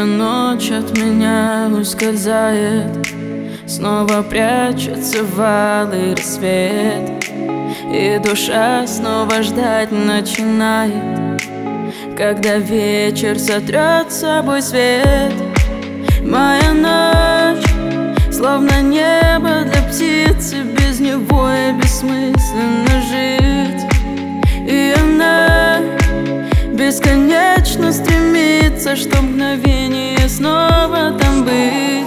Моя ночь от меня ускользает, снова прячется в алый рассвет, и душа снова ждать начинает, когда вечер сотрет с собой свет. Моя ночь словно небо для птицы, без него и бессмысленно жить. И она бесконечно стремится, что мгновение снова там быть.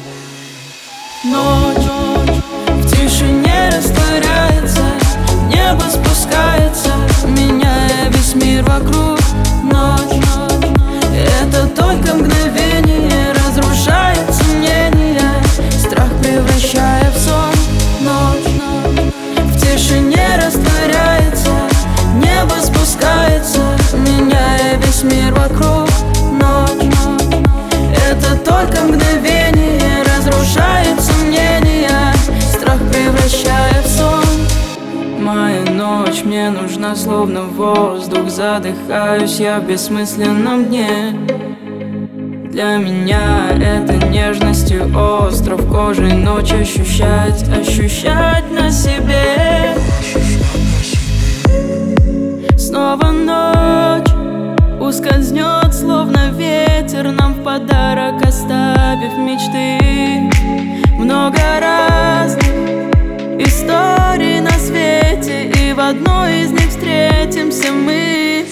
Ночь в тишине растворяется, небо спускается, меняя весь мир вокруг. Ночь это только мгновение, разрушает сомнения, страх превращая в сон. Ночь в тишине растворяется, небо спускается, меняя весь мир вокруг. Ночь это только мгновение, разрушает сомнения, страх превращая в сон. Моя ночь мне нужна словно воздух, задыхаюсь я в бессмысленном дне. Для меня это нежностью остров кожей, ночь ощущать на себе. Снова ночь ускользнет, словно ветер, нам в подарок оставив мечты. Много разных историй на свете, и в одной из них встретимся мы.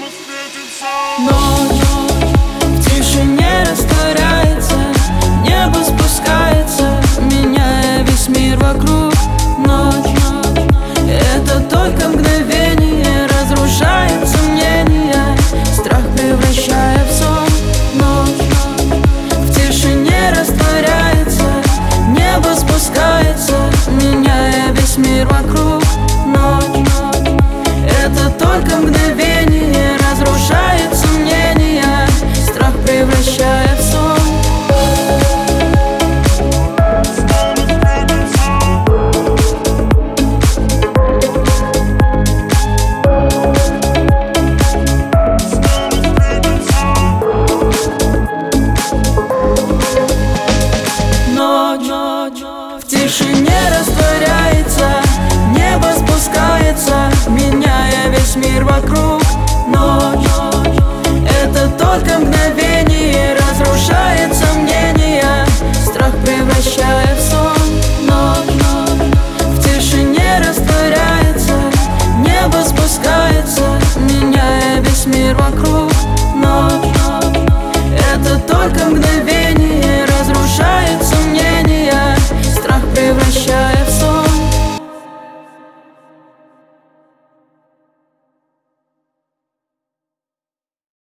Ночь в тишине растворяется, небо спускается, меняя весь мир вокруг. Ночь это только мгновение, разрушает сомнения, страх превращая в сон. Ночь в тишине растворяется, небо спускается, меняя весь мир вокруг. Ночь это только мгновение, разрушает сомнения, страх превращая в сон. В тишине растворяется, небо спускается, меняя весь мир вокруг. Ночь это только мгновение, разрушает сомнения, страх превращая в сон. Ночь в тишине растворяется, небо спускается, меняя весь мир вокруг.